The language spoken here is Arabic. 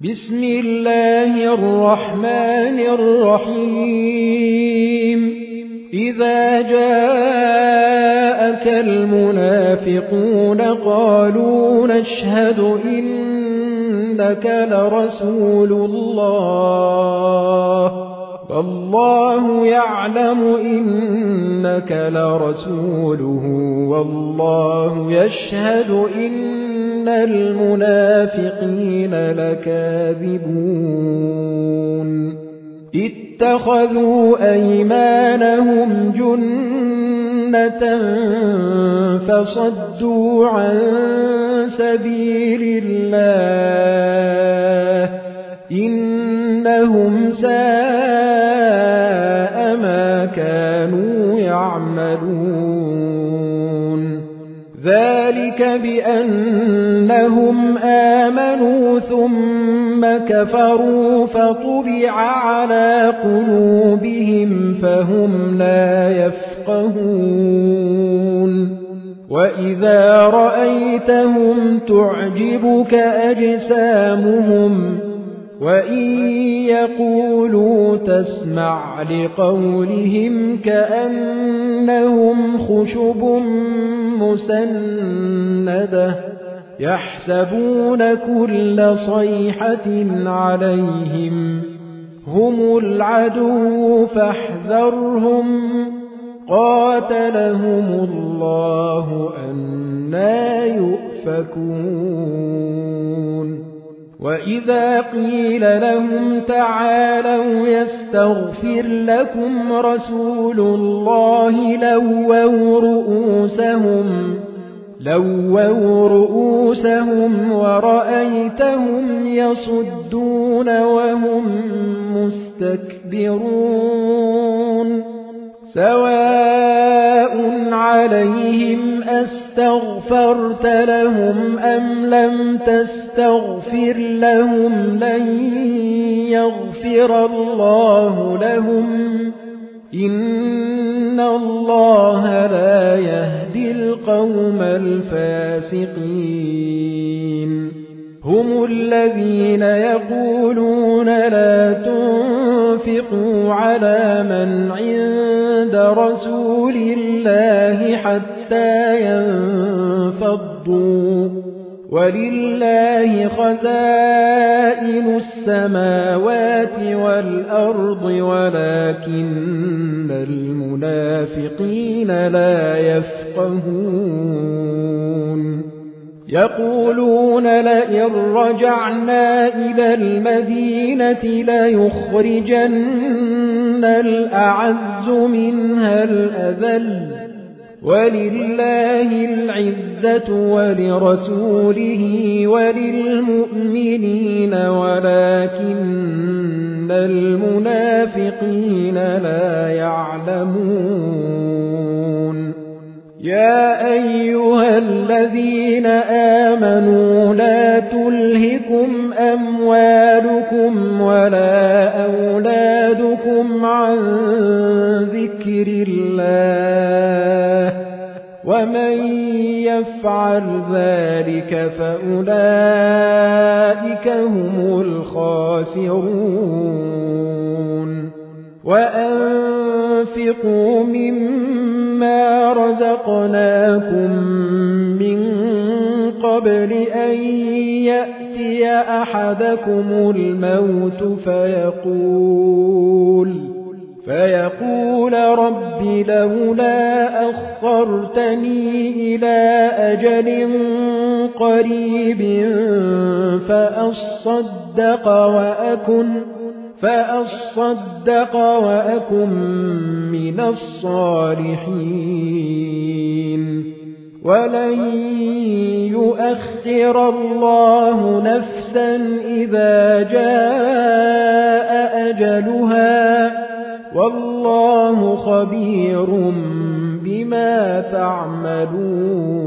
بسم الله الرحمن الرحيم إذا جاءك المنافقون قالوا نشهد إنك لرسول الله والله يعلم إنك لرسوله والله يشهد إن المنافقين لكاذبون اتخذوا أيمانهم جنة فصدوا عن سبيل الله إنهم ساء ما كانوا يعملون ذلك بأنهم آمنوا ثم كفروا فطبع على قلوبهم فهم لا يفقهون وإذا رأيتهم تعجبك أجسامهم وإن يقولوا تسمع لقولهم كأنهم خشب مسندة يحسبون كل صيحة عليهم هم العدو فاحذرهم قاتلهم الله أنى يؤفكون وإذا قيل لهم تعالوا يستغفر لكم رسول الله لووا رؤوسهم ورأيتهم يصدون وهم مستكبرون سواء عليهم أستغفرت لهم أم لم تستغفر لهم لن يغفر الله لهم إن الله لا يهدي القوم الفاسقين هم الذين يقولون لا تنفقوا على من عند رسول الله حتى ينفضوا ولله خزائن السماوات والأرض ولكن المنافقين لا يفقهون يقولون لئن رجعنا إلى المدينة ليخرجن الأعز منها الأذل ولله العزة ولرسوله وللمؤمنين ولكن المنافقين لا يعلمون يا أيها الذين آمنوا لا تلهكم أموالكم ولا أولادكم عن ذكر الله ومن يفعل ذلك فأولئك هم الخاسرون وأنفقوا مما رزقناكم من قبل أن يأتي أحدكم الموت فيقول رب لولا أخرتني إلى أجل قريب فأصدق وأكن من الصالحين ولن يؤخر الله نفسا إذا جاء أجلها والله خبير بما تعملون